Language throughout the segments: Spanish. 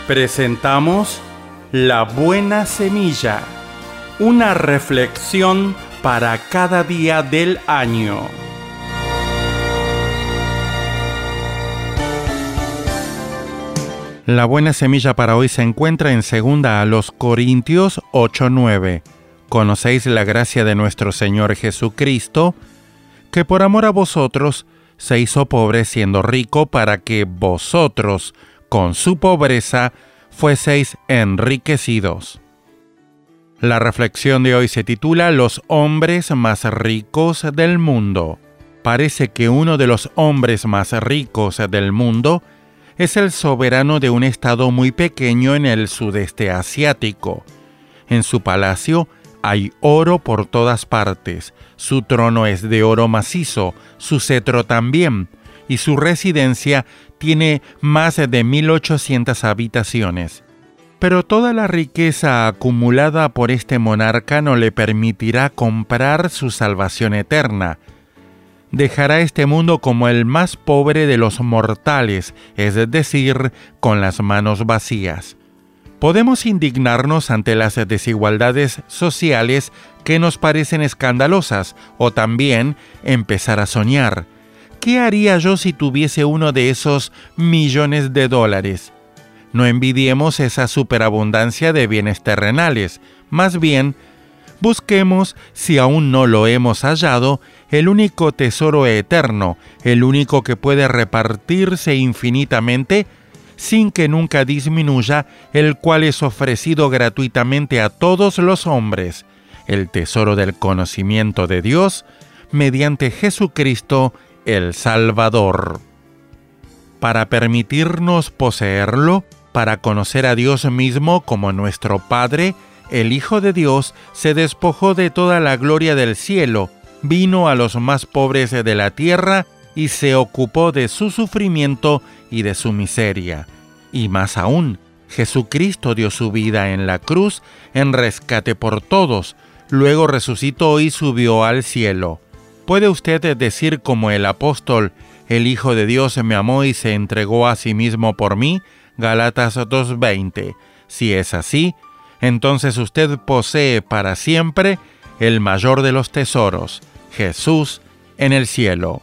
Presentamos La Buena Semilla, una reflexión para cada día del año. La buena semilla para hoy se encuentra en 2 a los Corintios 8:9. Conocéis la gracia de nuestro Señor Jesucristo, que por amor a vosotros se hizo pobre siendo rico, para que vosotros, con su pobreza, fueseis enriquecidos. La reflexión de hoy se titula Los hombres más ricos del mundo. Parece que uno de los hombres más ricos del mundo es el soberano de un estado muy pequeño en el sudeste asiático. En su palacio hay oro por todas partes, su trono es de oro macizo, su cetro también, y su residencia tiene más de 1.800 habitaciones. Pero toda la riqueza acumulada por este monarca no le permitirá comprar su salvación eterna. Dejará este mundo como el más pobre de los mortales, es decir, con las manos vacías. Podemos indignarnos ante las desigualdades sociales que nos parecen escandalosas, o también empezar a soñar. ¿Qué haría yo si tuviese uno de esos millones de dólares? No envidiemos esa superabundancia de bienes terrenales, más bien, busquemos, si aún no lo hemos hallado, el único tesoro eterno, el único que puede repartirse infinitamente sin que nunca disminuya, el cual es ofrecido gratuitamente a todos los hombres, el tesoro del conocimiento de Dios, mediante Jesucristo el Salvador. Para permitirnos poseerlo, para conocer a Dios mismo como nuestro Padre, el Hijo de Dios se despojó de toda la gloria del cielo, vino a los más pobres de la tierra y se ocupó de su sufrimiento y de su miseria. Y más aún, Jesucristo dio su vida en la cruz en rescate por todos, luego resucitó y subió al cielo. ¿Puede usted decir como el apóstol, el Hijo de Dios me amó y se entregó a sí mismo por mí? Gálatas 2:20. Si es así, entonces usted posee para siempre el mayor de los tesoros, Jesús en el cielo.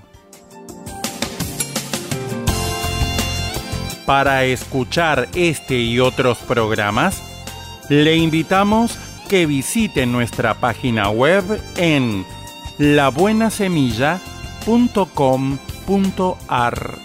Para escuchar este y otros programas, le invitamos que visite nuestra página web en labuenasemilla.com.ar.